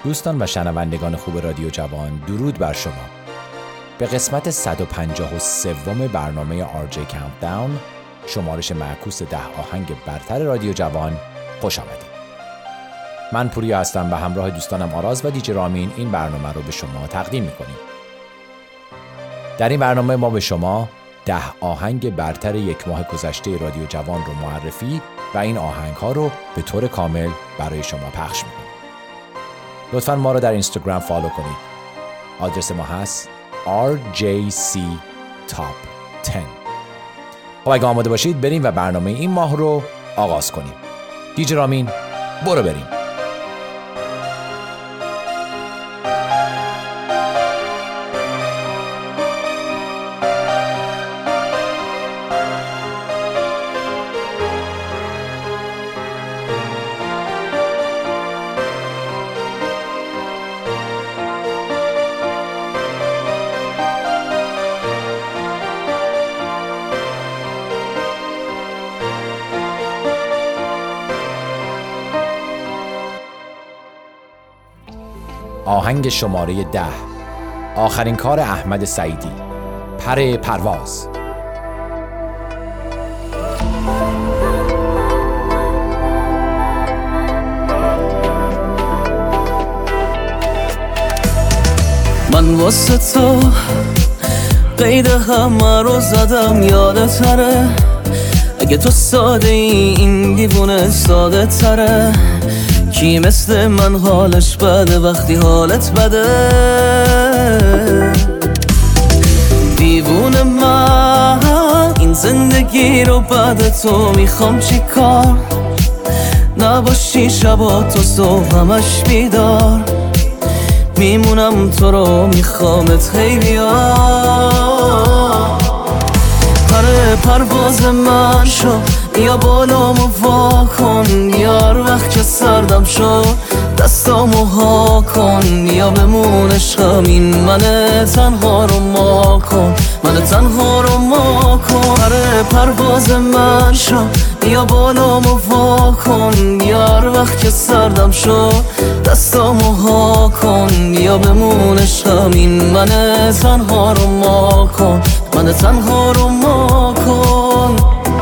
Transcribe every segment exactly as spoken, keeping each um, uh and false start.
دوستان و شنوندگان خوب رادیو جوان، درود بر شما. به قسمت صد و پنجاه و سه برنامه آر جی کانتداون، شمارش معکوس ده آهنگ برتر رادیو جوان، خوش آمدید. من پوریا هستم و همراه دوستانم آراز و دیجی رامین این برنامه رو به شما تقدیم می‌کنیم. در این برنامه ما به شما ده آهنگ برتر یک ماه گذشته رادیو جوان رو معرفی و این آهنگ‌ها رو به طور کامل برای شما پخش می‌کنیم. لطفاً ما رو در اینستاگرام فالو کنید. آدرس ما هست آر جی سی تاپ ده. خب اگه آماده باشید بریم و برنامه این ماه رو آغاز کنیم. دیجی رامین، برو بریم. آهنگ شماره ده، آخرین کار احمد سعیدی، پر پرواز. من واسه تو قید همه رو زدم، یادت تره اگه تو ساده ای این دیوونه ساده تره. کی مثل من حالش بده وقتی حالت بده؟ دیوونه من این زندگی رو بعد تو میخوام چی کار؟ نباشی شبا تو صبح همش بیدار، میمونم تو رو میخوامت خیلی ها. پر پرواز من شو، یا بالامو وا کن یار، وقت که سردم شو دستامو ها کن، یا بمون عشقم این من تنها رو ما کن، من تنها رو ما کن. پر پرواز من شو، یا بالامو وا کن یار، وقت که سردم شو دستامو ها کن، یا بمون عشقم این من تنها رو ما کن، من تنها رو ما کن.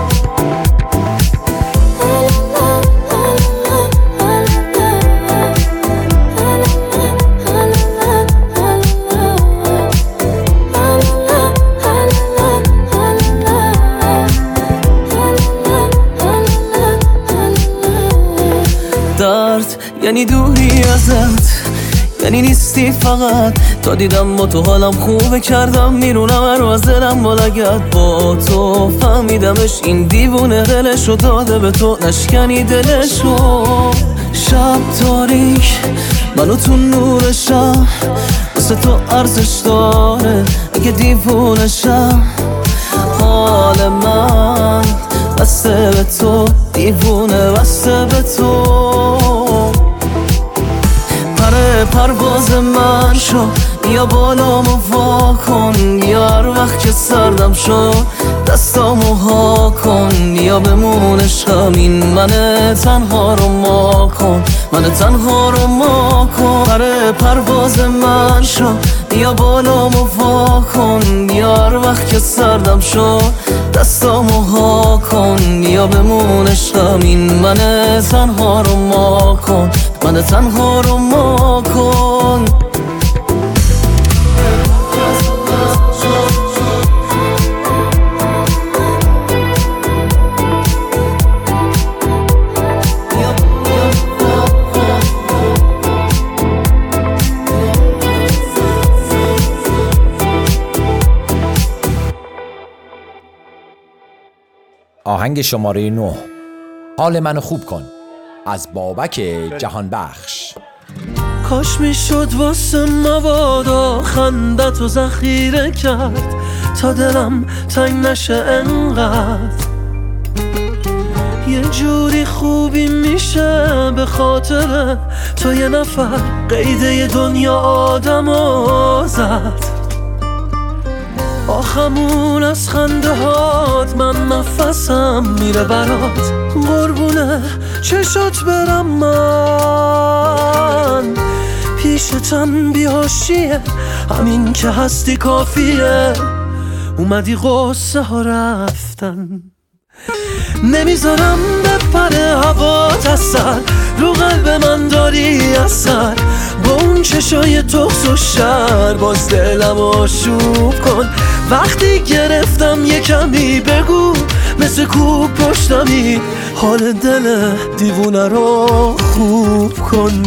درد یعنی دوری ازت، یعنی نیستی فقط. تا دیدم با تو حالم خوبه کردم میرونم هر از دلم بالگرد. با تو فهمیدمش این دیوونه دلشو داده به تو، نشکنی دلشو. شب تاریک منو تو نورشم، واسه تو ارزش داره اگه دیوونشم. حال من بسته به تو، دیوونه بسته به تو. پر پرواز من شو، یا بالامو وا کن یار، وقت که سردم شو دستامو ها کن، یا بمون عشقم این من تنها رو ما کن، من تنها رو ما کن. پر پرواز من شو، یا بالامو وا کن یار، وقت که سردم شو دستامو ها کن، یا بمون عشقم این من تنها رو ما کن، من تنها رو ما کن. آهنگ شماره نه، حال منو خوب کن، از بابک جهانبخش. کاش میشد واسه مبادا خندت و ذخیره کرد، تا دلم تنگ نشه انقدر. یه جوری خوبی میشه به خاطر تو یه نفر قیده دنیا آدمو زد. آخمون از خنده هات من نفسم میره برات، قربونه چشات برم من. پیشتم بیاشیه، همین که هستی کافیه. اومدی قصه ها رفتن، نمیذارم بپره هوات اثر، رو قلب من داری اثر. با اون چشای تخس و شر باز دلم آشوب کن. وقتی گرفتم یه کمی بگو، مثل کوب پشتمی حال دل دیوونه رو خوب کن.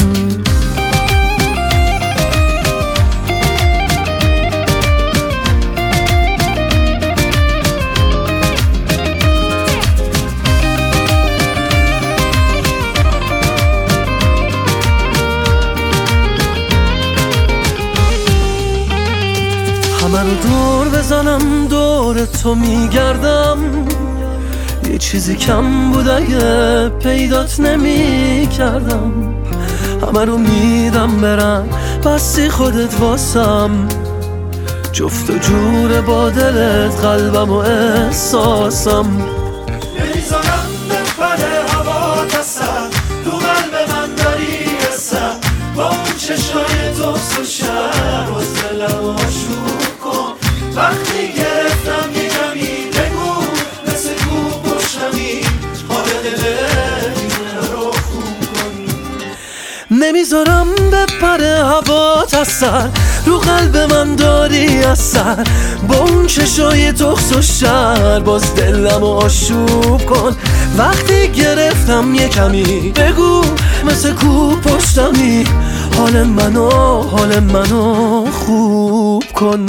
همه رو دور بزنم دور تو میگردم، یه چیزی کم بود اگه پیدات نمی کردم. همه رو میدم برم بستی خودت واسم، جفت و جور با دلت قلبم و احساسم. نمیذارم بپره هوا تصد، تو قلب من داری اثر. با اون چشای تو سوشر باز دلم آشوب کن. وقتی گرفتم یه کمی بگو، مثل کوب پشتمی حال دل رو خوب کن. نمیذارم بپره هوا اثر، رو قلب من داری اثر. با اون چشای تخس و شر باز دلم آشوب کن. وقتی گرفتم یه کمی بگو، مثل کوب پشتمی حال منو حال منو خوب کن.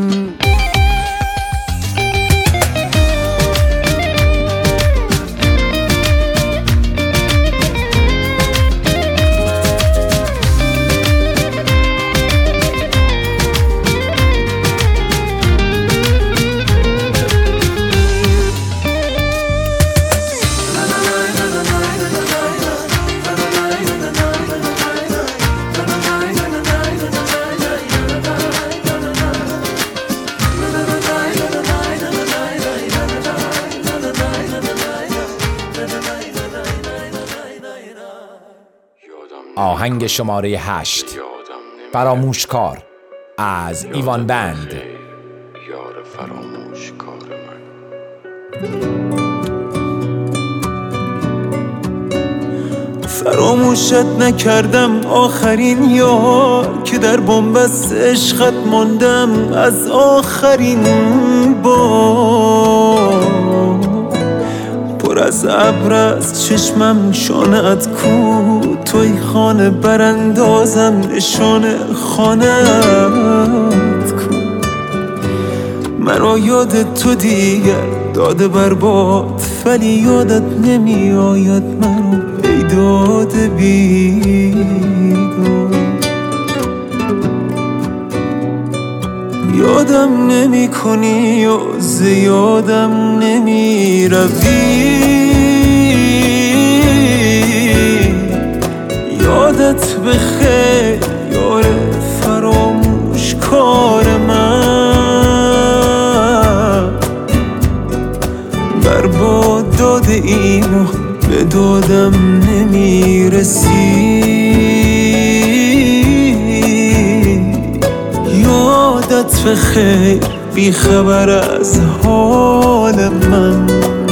آهنگ شماره هشت، فراموشکار از ایوان بند. یار فراموشکار من. فراموشت نکردم آخرین یار، که در بنبست عشقت ماندم از آخرین بار. پر از ابر از چشمم شانه‌ات کو، توی خانه براندازم نشانه خانه‌ات کو. مرا یاد تو دیگر داده برباد، ولی یادت نمی آید مرا ای داده بیداد. یادم نمی کنی و زیادم نمی روی، یادت بخیر یار فراموشکار من. برباد داده اینو به دادم نمی رسی، یادت بخیر بی خبر از حال من.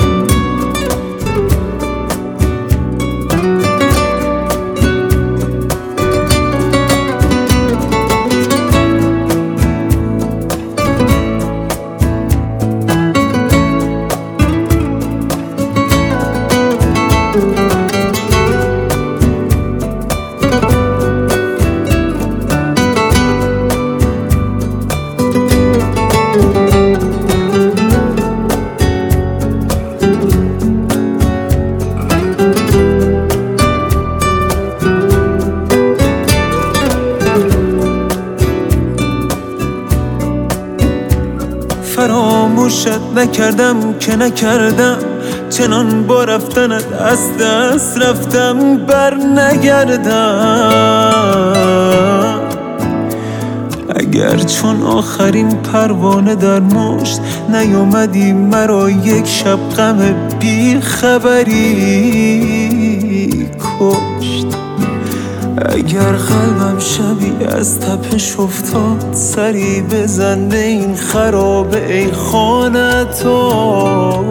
فراموشت نکردم که نکردم، چنان با رفتنت از دست رفتم بر نگردم. اگر چون آخرین پروانه در مشت نیامدی مرا یک شب غم بی خبری کشت. اگر قلبم شبی از تپش افتاد سری بزن به این خرابه ای خانه تو.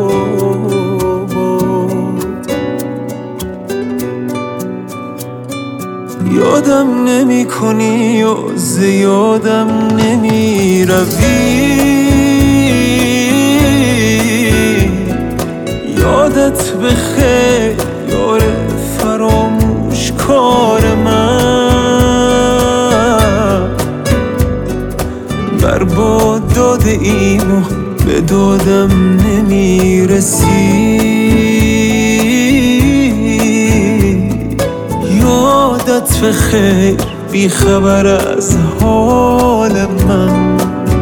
یادم نمی کنی و زیادم نمی روی، یادت بخیر یار فراموش کار من. برباد داده ایم و به دادم نمی رسی، یادت بخیر بی خبر از حال من.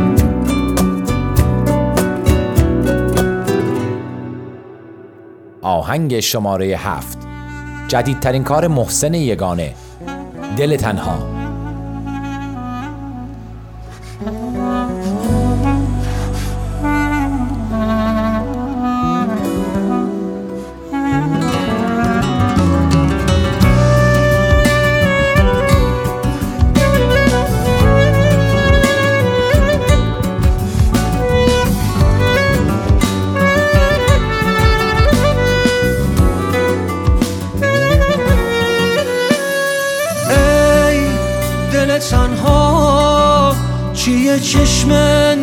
آهنگ شماره هفت، جدیدترین کار محسن یگانه، دل تنها. تنها چیه چشم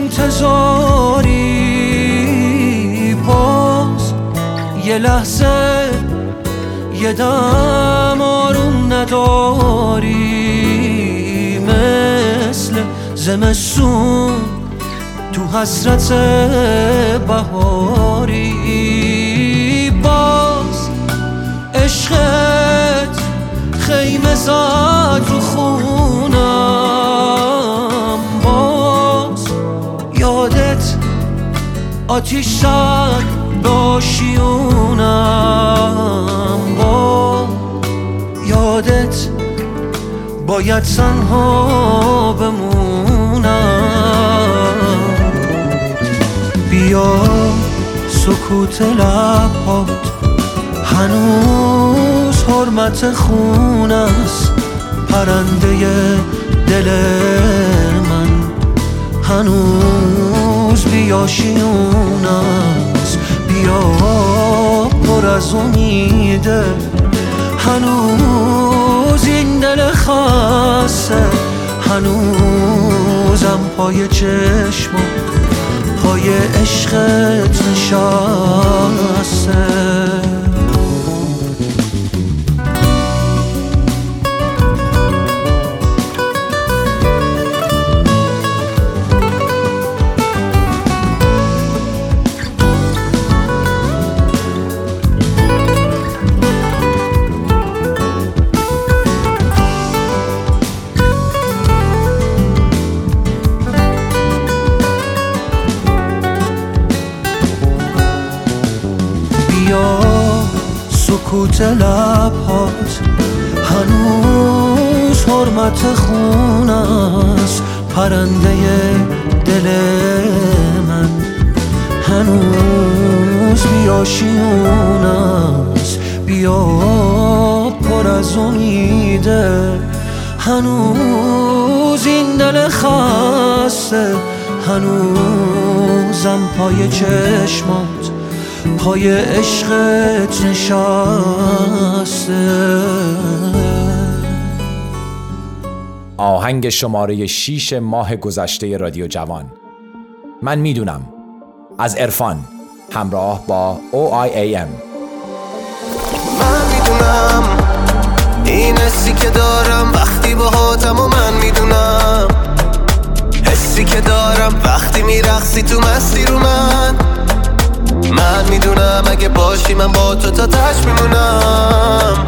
انتظاری، باز یه لحظه یه دم آروم نداری، مثل زمستون تو حسرت بهاری. باز عشقت خیمه زد رو خونم، باز یادت آتیش زد به آشیونم، باز یادت باید تنها بمونم. بیا سکوت لبات هنوز حرمت خون است، پرنده دل من هنوز بیاشیون است. بیا پر از امیده هنوز این دل خسته، هنوزم پای چشم پای عشقت نشسته. سکوت لبات هنوز حرمت خون است، پرنده دل من هنوز بیاشیون است. بیا پر از امیده هنوز این دل خسته، هنوزم پای چشمات پای عشقت نشسته. آهنگ شماره شیش ماه گذشته رادیو جوان، من میدونم، از عرفان همراه با او آی ای ام. من میدونم این حسی که دارم وقتی باهاتم و من میدونم حسی که دارم وقتی میرقصی تو مستی رو من. من میدونم اگه باشی من با تو تا تش میمونم.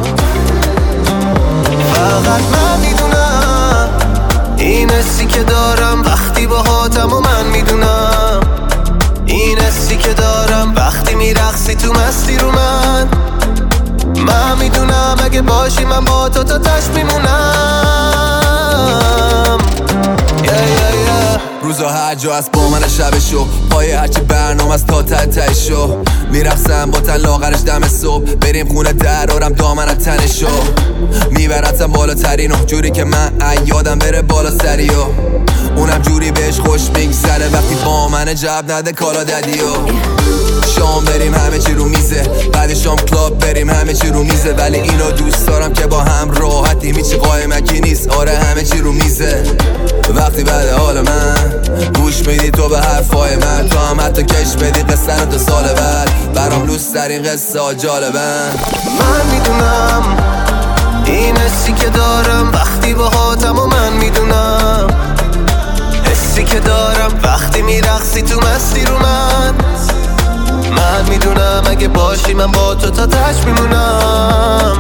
فقط من میدونم این حسی که دارم وقتی باهاتم و من میدونم این حسی که دارم وقتی میرقصی تو مستی رو من. من میدونم اگه باشی من با تو تا تش میمونم. yeah, yeah, yeah. روزا هر جا از با من شبشو پای هرچی برنامه از تا ته تهشو میرقصم با تن لاغرش دم صبح بریم خونه درارم دامن تنشو میبرتم بالاترینو جوری که من یادم بره بالا سریو اونم جوری بهش خوش میگذره وقتی با من جب نده کالا ددیو شام بریم همه چی رو میزه بعد شام کلاب بریم همه چی رو میزه ولی اینو دوست دارم که با هم راحتیم هیچی قایمکی نیست آره همه چی رو میزه وقتی بعد حال من گوش میدی تو به حرفای من تو هم حتی کش بدی قصه رو تا سال بعد برام لوس در این قصه ها جالبن من میدونم این حسی که دارم وقتی با هاتم و من میدونم حسی که دارم وقتی میرقصی تو مستی رو من من میدونم اگه باشی من با تو تا تش میمونم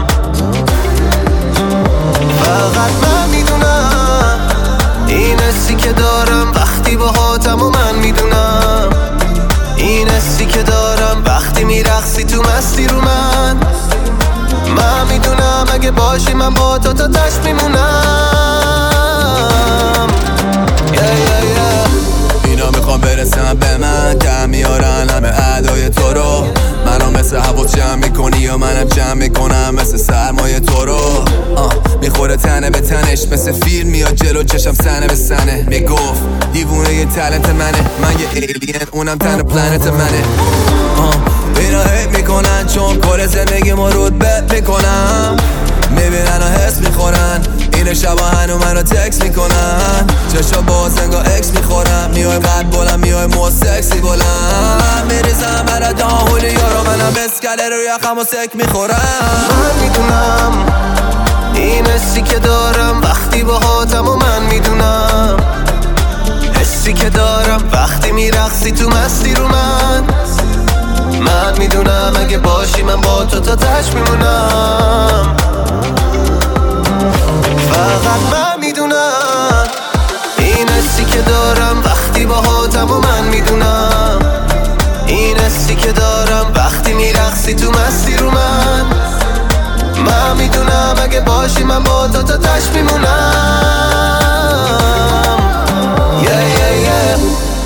فقط من میدونم این حسی که دارم وقتی با هاتم و من میدونم این حسی که دارم وقتی میرقصی تو مستی رو من من میدونم اگه باشی من با تو تا تش میمونم yeah, yeah, yeah. اینا میخوام برسم به من دم میارن همه ادای تو رو منو مثل حواس جمع میکنی یا منم جمع میکنم مثل سرمایه تو رو میخوره تنه به تنش مثل فیلم میاد جلو چشم سنه به سنه میگفت دیوونه یه تلنت منه من یه ایلین اونم تن پلنت منه اینا هیت میکنن چون کار زندگی ما رود بد میکنم میبینن و حس میخورن این شبا هنو منو تکس میکنن چشا باز انگا اکس میخورم میای قد بلند میای مو سکسی بلند میریزم برا داهولی یارو منم بسکله رو یخم و سک میخورم من میدونم این حسی که دارم وقتی با هاتم و من میدونم حسی که دارم وقتی میرقصی تو مستی رو من من میدونم اگه باشی من با تو تا تش میمونم فقط من میدونم این حسی که دارم وقتی با هاتم و من میدونم این حسی که دارم وقتی میرقصی تو مستی رو من من میدونم اگه باشی من با تو تا تش میمونم yeah, yeah, yeah.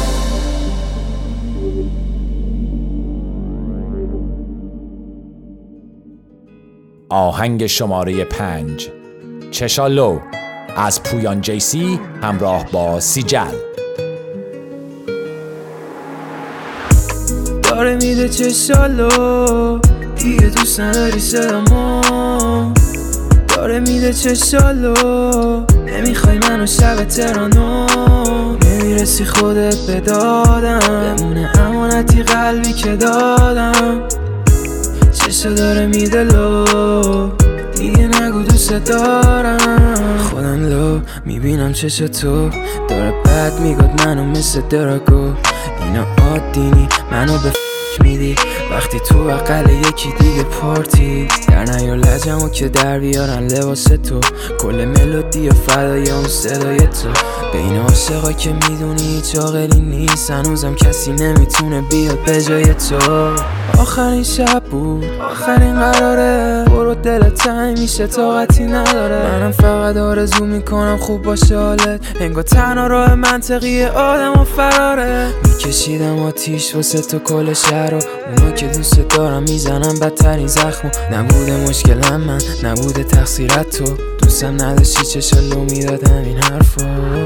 آهنگ شماره پنج چشالو از پویان جیسی همراه با سیجل. داره میده چشالو دیگه دوست نداری صدامو داره میده چشالو نمیخوای منو شب ترانو نمیرسی خودت به دادم بمونه امانتی قلبی که دادم چشا داره میده لو دیگه نگو دوست دارم خودم لو میبینم چشا تو داره بد میگاد منو مثل دراگو اینا عادینی منو به فکر میدی وقتی تو بغل یکی دیگه پارتی در نیار لجمو که در بیارن لباس تو کل ملودی و فدای اون صدای تو بین عاشقا که میدونی هیچ عاقلی نیست هنوزم کسی نمیتونه بیاد به جای تو آخرین شب بود آخرین قراره برو دلت تنگ میشه طاقتی نداره منم فقط آرزو میکنم خوب باشه حالت انگار تنها راه منطقی آدم و فراره میکشیدم آتیش واسه تو کل شهر و اونا که دوست دارم میزنم بدترین زخمو نبوده مشکلم من نبوده تقصیرت تو دوستم نداشتی چشالو میدادم این حرفو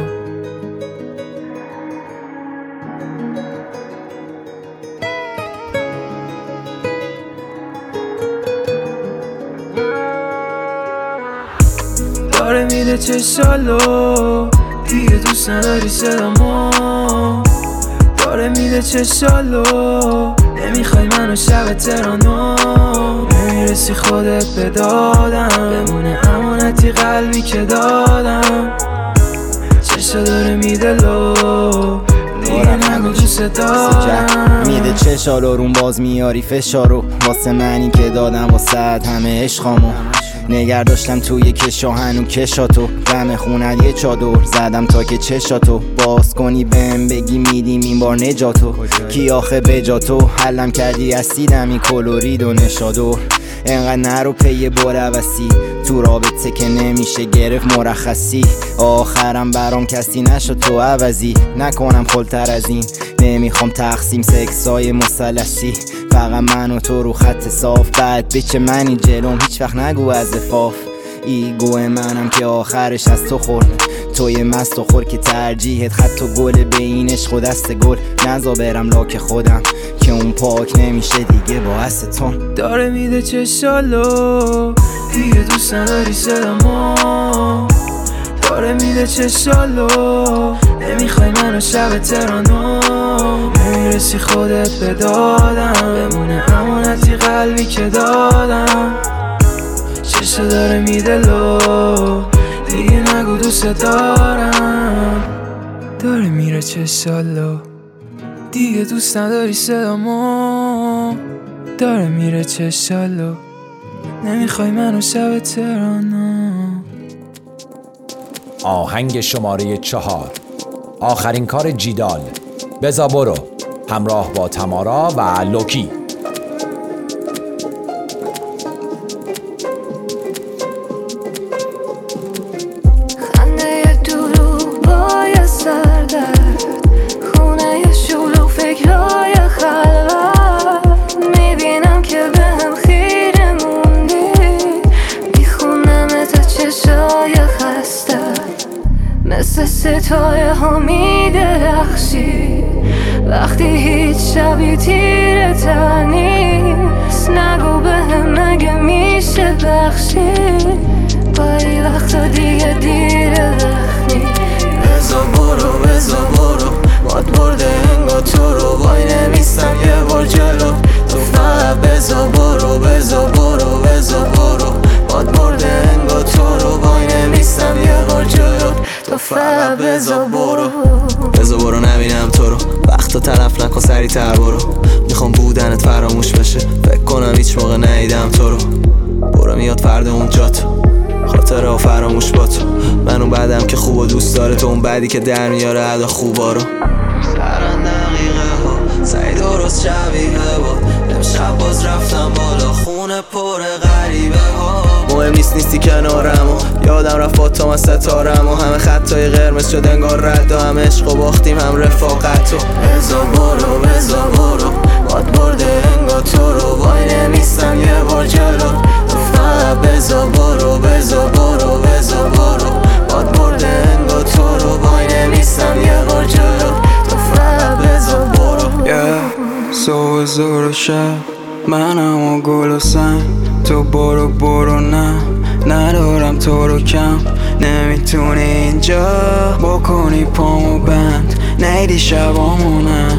داره میده چشالو دیگه دوست نداری صدامو داره میده چشالو نمیخوای منو شب ترانو نمیرسی خودت به دادم بمونه امانتی قلبی که دادم چشا داره میده لو دیگه نگو دوست دارم میده چشالو روم باز میاری فشارو واسه منی که دادم واسه همه عشقامو نگر داشتم توی کشا هنو کشاتو غم خونت یه چادر زدم تا که چشاتو باز کنی بهم بگی میدیم این بار نجاتو کی آخه بجاتو حلم کردی از سیدم این کلورید و نشادور انقدر نرو پی بروسی تو رابطه که نمیشه گرفت مرخصی آخرم برام کسی نشد تو عوضی نکنم خلتر از این نمیخوام تقسیم سکسای مثلثی فقط من و تو رو خط صاف بعد بچه منی جلوم هیچ وقت نگو از افاف ایگو منم که آخرش از تو خورد توی مست و خور که ترجیحت خط و گل بین عشق و دست گل نزا برم لاک خودم که اون پاک نمیشه دیگه با استون داره میده چشالو دیگه دوست نداری صدامو داره میده چشالو نمیخوای منو شب ترانو نمیرسی خودت به دادم بمونه امانتی قلبی که دادم چشا داره میده لو دیگه نگو دوست دارم داره میره چشالو دیگه دوست نداری صدامو داره میره چشالو نمیخوای منو شب ترانو آهنگ شماره چهار آخرین کار جیدال بزا برو همراه با تمارا و لوکی خنده دورو بای سردر خونه شلو فکرهای خلوت میبینم که به هم خیره موندی میخونم تا چشای خسته مثل ستاره ها میدرخشی وقتی هیچ شبی تیره تر نیست نگو به هم مگه میشه بخشی با ای وقتا دیگه دیره وقتی بزا برو بزا برو باد برده انگا تو رو وای نمیستم یه بار جلو تو فقط بزا برو بزا برو بزا برو باد برده انگا تو رو وای نمیستم یه بار جلو تو فقط بزا برو بزا برو نبینم تو رو وقتا تلف نکن سری تر برو میخوام بودنت فراموش بشه فکر کنم هیچ موقع ندیدم تو رو برو میاد فردا اونجا تو خاطره ها فراموش با تو من اون بعدم که خوب و دوست داره تو اون بعدی که در میاره ادا خوبا رو سرن دقیقه ها سعی درست شبیه با امشب باز رفتم بالا خونه پر غریبه ها مهم نیست نیستی کنارم و یادم رفت با تو من ستارم و همه خطای قرمز شد انگار رد و هم عشق و باختیم هم رفاقت و بزا برو بزا برو باد برده انگار تو رو وای نمیستم یه بار جلو تو فقط بزا برو بزا برو بزا برو باد برده انگار تو رو وای نمیستم یه بار جلو تو فقط بزا برو yeah. صبح زور و شب منم و گل و سنگ تو برو برو نه ندارم تو رو کم نمیتونی اینجا بکنی پامو بند نیدی شبامونم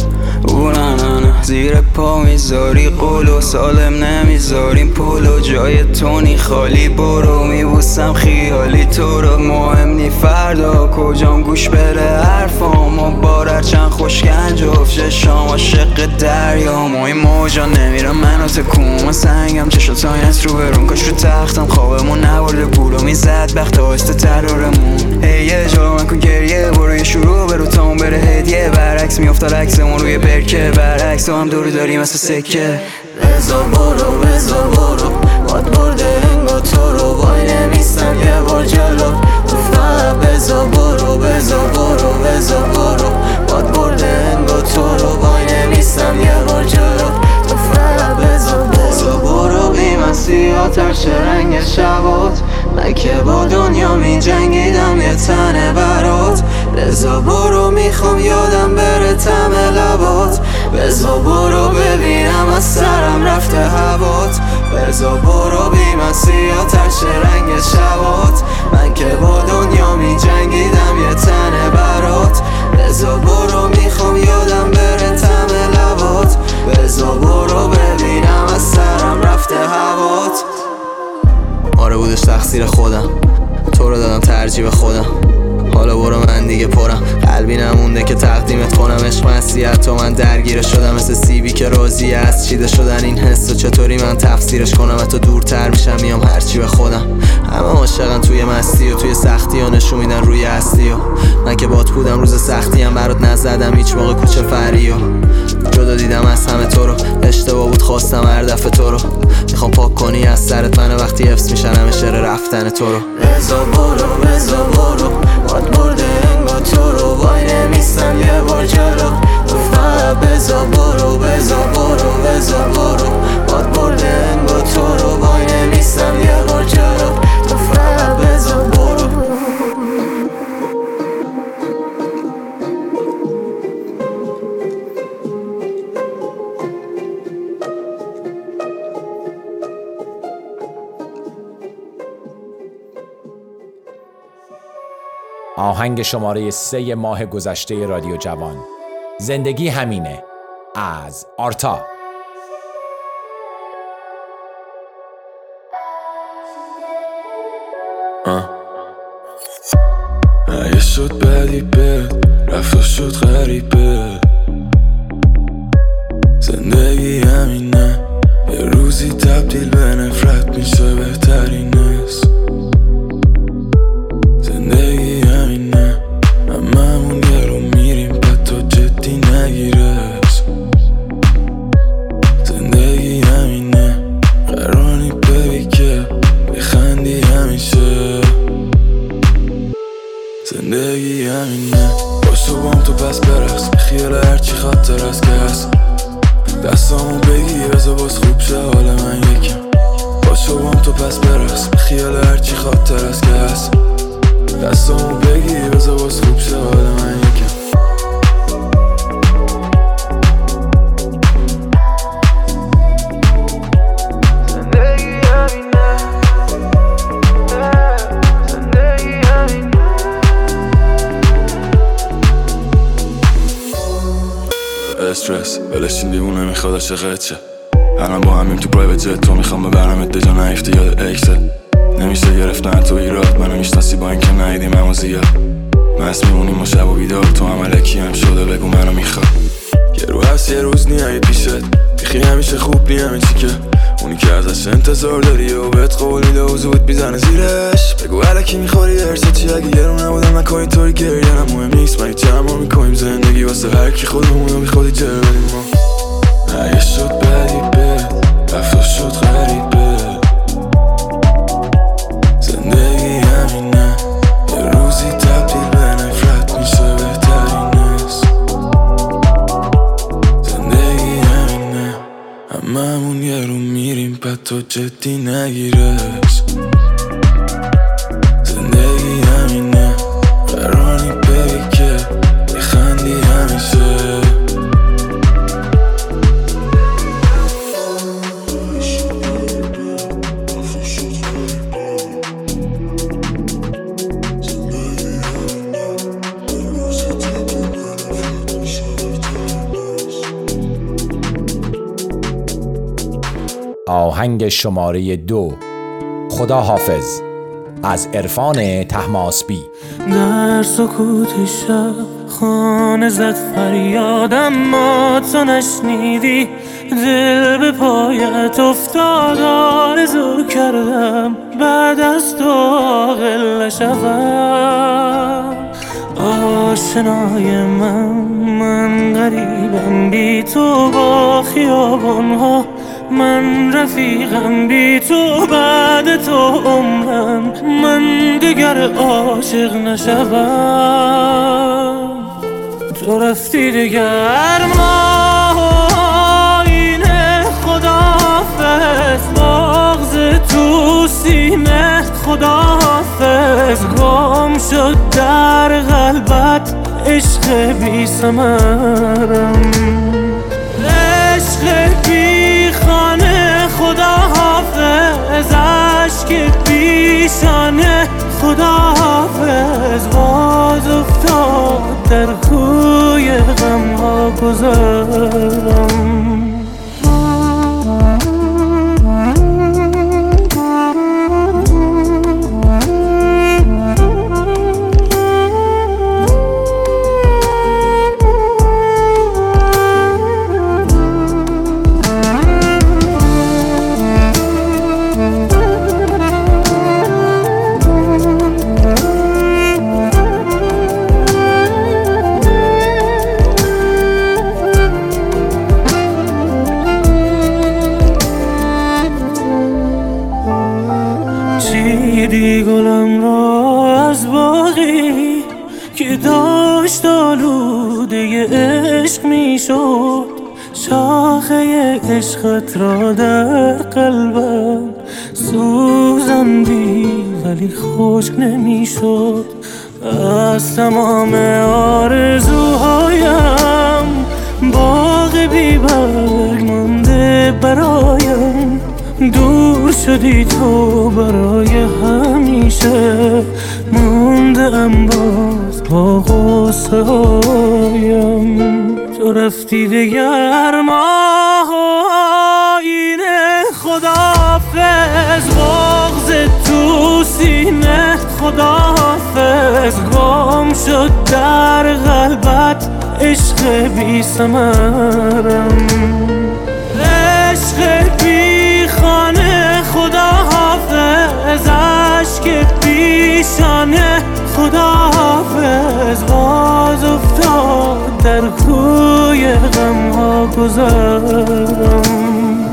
او نه نه نه زیر پا میذاری قلو سالم نمیذاریم پلو جای تونی خالی برو میبوسم خیالی تو رو مهم نی فردا کجام گوش بره حرفام و بارر چند خوشگنج افشه شام عاشق دریا ما این موجا نمیرم منو تکون سنگم چشا تاینت رو برون کاش رو تختم خوابمون نبرده گولو میزد بخت آهسته ترارمون هی یه جا من کن گریه برو یه شروع برو تا اون بره هدیه برعکس میافتاد عکسمون روی برکه برعکس هم دور داریم مثل سکه بزا برو بزا برو باد برده انگار تو رو وای نمیستم یه بار جلو تو فقط بزا برو بزا برو بزا برو باد برده انگار تو رو وای نمیستم یه بار جلو تو فقط بزا بزا برو بی من سیاه چه رنگ شبات من که با دنیا می جنگیدم یه تنه برات بزا برو میخوام یادم بره تم لبات بزا برو ببینم از سرم رفته هوات بزا برو بی من سیاه چه رنگ شبات من که با دنیا می جنگیدم یه تنه برات بزا برو میخوام یادم بره تم لبات بزا برو ببینم از سرم رفته هوات آره بودش تقصیر خودم تو رو دادم ترجیح به خودم حالا برو من دیگه پرم قلب قلبی نمونده که تقدیمت کنم عشق مسیحت تو. من درگیره شدم مثل سیبی که راضی از چیده شدن این حس و چطوری من تفسیرش کنم. حتی دورتر میشم میام هرچی به خودم. همه عاشقن توی مستی و توی سختی ها نشون میدن روی اصلی و من که بات بودم روز سختی هم برات نزدم هیچ موقع کوچه فری و جدا دیدم از همه تو رو. اشتباه بود خواستم هر دفعه تو رو میخوام پاک کنی از سرت من وقتی حفظ میشن همه شعر رفتن تو رو. بزا برو بزا برو باد برده انگا تو رو وای نمیستم یه بار جلو تو فقط بزا برو بزا برو بزا برو باد برده انگا تو رو وای نمیستم یه بار جلو تو فقط بزا برو. آهنگ شماره سه ماه گذشته رادیو جوان، زندگی همینه، از آرتا. اگه شد بدی بد رفت شد غریبه، زندگی همینه، یه روزی تبدیل به نفرت میشه بهترین است. زندگی همینه، هممون یه رو میریم بعد تو جدی نگیرش. زندگی همینه، قراری ببی که بخندی همیشه. زندگی همینه، باشو بام تو پس برقص خیال هرچی خاطر از که هست. دستامو بگی بذار باز خوب شه حال من یکم. باشو بام تو پس برقص خیال هرچی خاطر از که هست. دستامو بگی بذار باز خوب شه حال من یکم. زندگی همینه، زندگی همینه. استرس ولشین دیوونه میخواد عاشقت شه. الان با همیم تو پرایوت جت تو میخوام ببرمت دجا نیفتی یاد اکسل. نمیشه گرفتن تو ایراد منو میشناسی با اینکه ندیدی منو زیاد. مست میمونیم و شب و بیدار تو هم علکی هم شده بگو منو میخواد. یه رو هست یه روز نیایی پیشت بیخی همیشه خوب نی همین چی که اونی که ازش انتظار داری و بهت قول میده و زود میزنه زیرش. بگو علکی میخوری درسه چی اگه یه رو نبودم نکن اینطوری گریه هم مهم نیست. من چه ما میکنیم زندگی واسه هر کی خودمونو بی خودی جر بدیم ما. اگه شد بدی بد رفت شد غریبه. زندگی همینه، یه روزی تبدیل به نفرت میشه بهترین است. زندگی همینه، هممون یه رو میریم بعد تو جدی نگیرش. زندگی همینه، قراری بگی که بخندی همیشه. آهنگ شماره دو، خدا حافظ، از عرفان طهماسبی. در سکوت شب خانه زد فریادم ما تو نشنیدی. دل به پایت افتاد آرزو کردم بعد از تو عاقل نشوم. آشنای من من غریبم بی تو با خیابانها. من رفیقم بی تو بعد تو عمرم. من دیگر عاشق نشوم. تو رفتی دیگر ما اینه خداحافظ. بغض تو سینه خداحافظ. گم شد در قلبت عشق بی ثمرم. عشق بی خانه خداحافظ. عشق پیشانه خداحافظ. باز افتاد در کوی غم ها گذرم. بردی گلم را از باقی که داشت آلوده عشق می شد. شاخه عشقت را در قلبم سوزندی ولی خشک نمی شد. از تمام آرزوهایم باغ بی برگ مانده برایم. دور شدی تو برای همیشه، مونده ام باز با غصه هایم. تو رفتی دگر ماه آینه خداحافظ. بغض تو سینه خداحافظ. گم شد در قلبت عشق بی ثمرم، عشق بی خانه خداحافظ. عشق پیشانه خداحافظ. باز افتاد در کوی غم ها گذرم.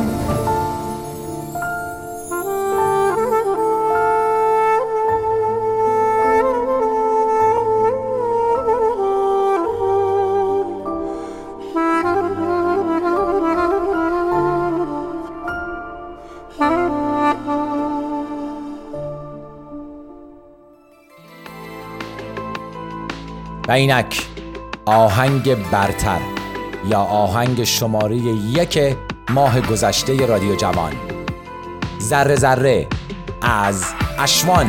و اینک آهنگ برتر یا آهنگ شماره یک ماه گذشته رادیو جوان، ذره ذره از اشوان.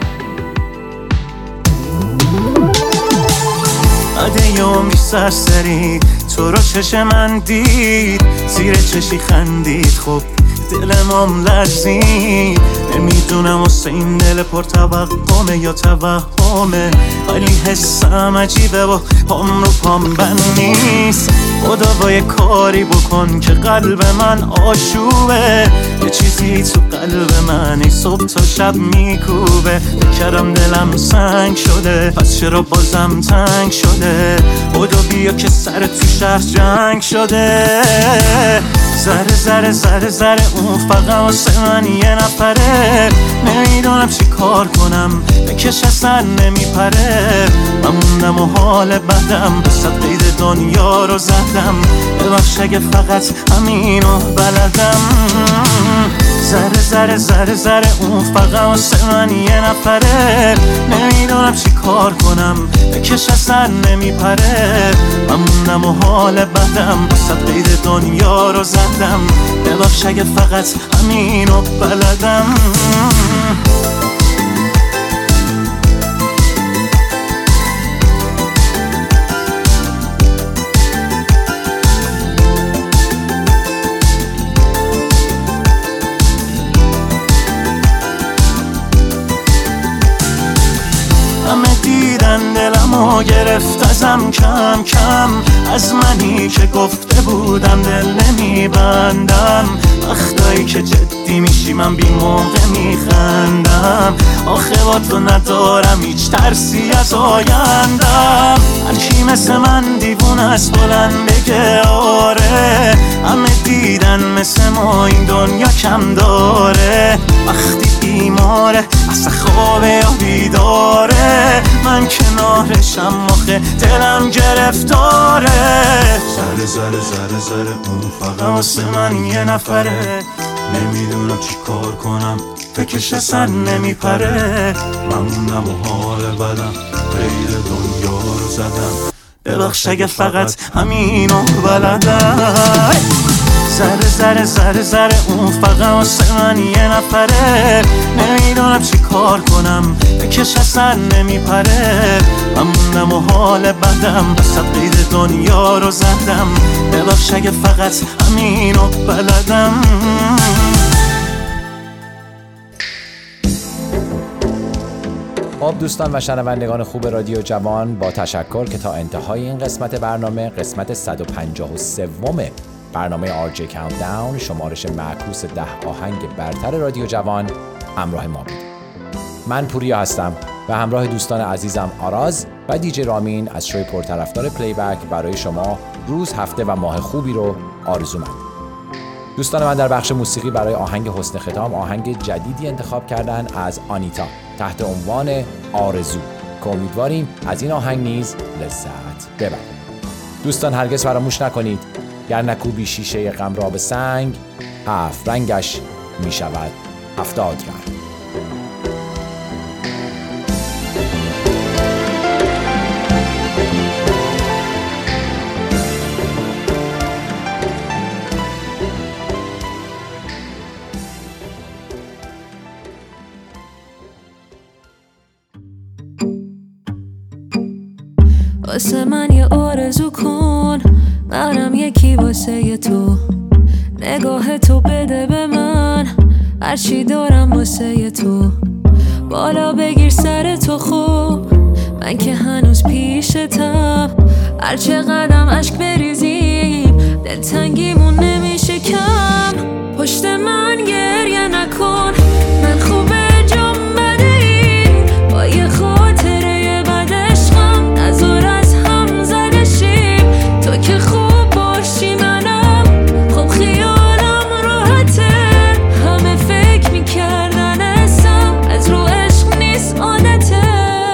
عده عمری سرسری تو رو چش من دید، زیر چشی خندید، خب دلم لرزید. نمیدونم واسه این دل پر توقمه یا توهمه، ولی حسم عجیبه و پام رو پام بند نیست. خدا با یه کاری بکن که قلب من آشوبه. یه چیزی تو قلب من ای صبح تا شب میکوبه. بکرم دلم سنگ شده، پس چرا بازم تنگ شده؟ خدا بیا که سر تو شهر جنگ شده. ذره ذره ذره ذره اون فقط واسه من یه نفره. نمیدونم چی کار کنم بکش اصلا نمیپره. من موندم و حال بدم به صد قید دنیا رو زدم. ببخش اگه فقط همینو بلدم. ذره ذره ذره ذره اون فقط واسه من یه نفره. نمیدونم چی کار کنم بکش اصلا نمیپره. من موندم و حال بدم به صد قید دنیا رو زدم. ببخش اگه فقط همینو بلدم. همه دیدن دلمو گرفت ازم کم کم. از منی که گفته بودم دل نمیبندم. وقتایی که جدی میشی من بی موقع میخندم. آخه با تو ندارم هیچ ترسی از آیندم. هرکی مثل من دیوون از بلند بگه آره. همه دیدن مثل ما این دنیا کم داره. وقتی بیماره اصلا خوابه یا بیداره. من کنارشم آخه دلم گرفتاره. ذره ذره ذره ذره اون فقط واسه من یه نفره. نمیدونم چی کار کنم فکرش اصلا نمیپره. من موندم و حال بدم غیر دنیا رو زدم. ببخش اگه فقط همینو بلدم. ذره ذره ذره ذره اون فقط واسه من یه نفره. نمیدونم چی کار کنم بکش اصلا نمیپره. من موندم و حال بدم به صد قید دنیا رو زدم. ببخش اگه فقط همینو بلدم. خب دوستان و شنوندگان خوب رادیو جوان، با تشکر که تا انتهای این قسمت برنامه، قسمت صد و پنجاه و سه برنامه آر جی کاونتداون، شمارش معکوس ده آهنگ برتر رادیو جوان، همراه ما بودید. من پوریا هستم و همراه دوستان عزیزم آراز و دیجی رامین از شوی پرطرفدار پلی بک برای شما روز، هفته و ماه خوبی رو آرزومند. دوستان من در بخش موسیقی برای آهنگ حسن ختام آهنگ جدیدی انتخاب کردن از آنیتا. تحت عنوان آرزو که امیدواریم از این آهنگ نیز لذت ببرید. دوستان هرگز فراموش نکنید گر نکوبی شیشه غم را به سنگ، هفت رنگش می شود هفتاد رنگ. واسه من یه آرزو کن، منم یکی واسه تو، نگاه تو بده به من هرچی دارم واسه تو، بالا بگیر سر تو خوب، من که هنوز پیشتم، هرچه قدم عشق بریزیم دلتنگیمون نمیشه کم، پشت من گریه نکن، من خوبه جام بده این با یه خاطره بد عشقم، نذار از هم زده شیم، تو که خوب باشی منم خب خیالم راحته، همه فکر میکردن اسم از رو عشق نیست عادته،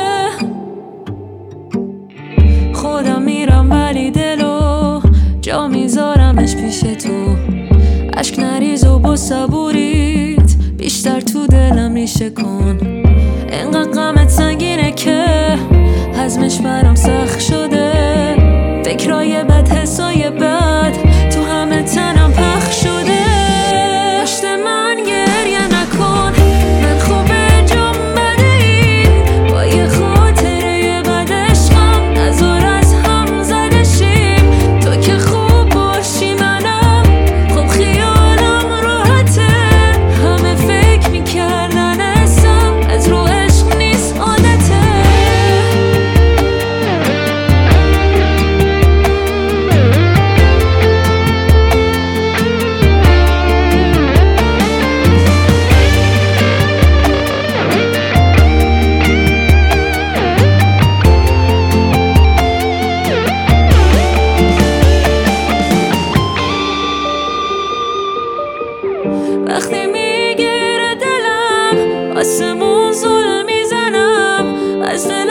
خودم میرم ولی دلو جا میذارمش پیش تو، عشق نریز و با صبوریت بیشتر تو دلم ریشه کن، انقدر غمت سنگینه که هضمش برام سخت شده، فکرای بد حسای بد تو همه تنم پخش شده، پشت من گریه نکن، من خوبه جام بده این با یه خاطره بد عشقم، نذار از هم زده شیم، تو که خوب باشی منم خب خیالم راحته، همه فکر میکردن اسم از رو عشق نیست عادته. وقتی میگیره دلم آسمون زل میزنم از دل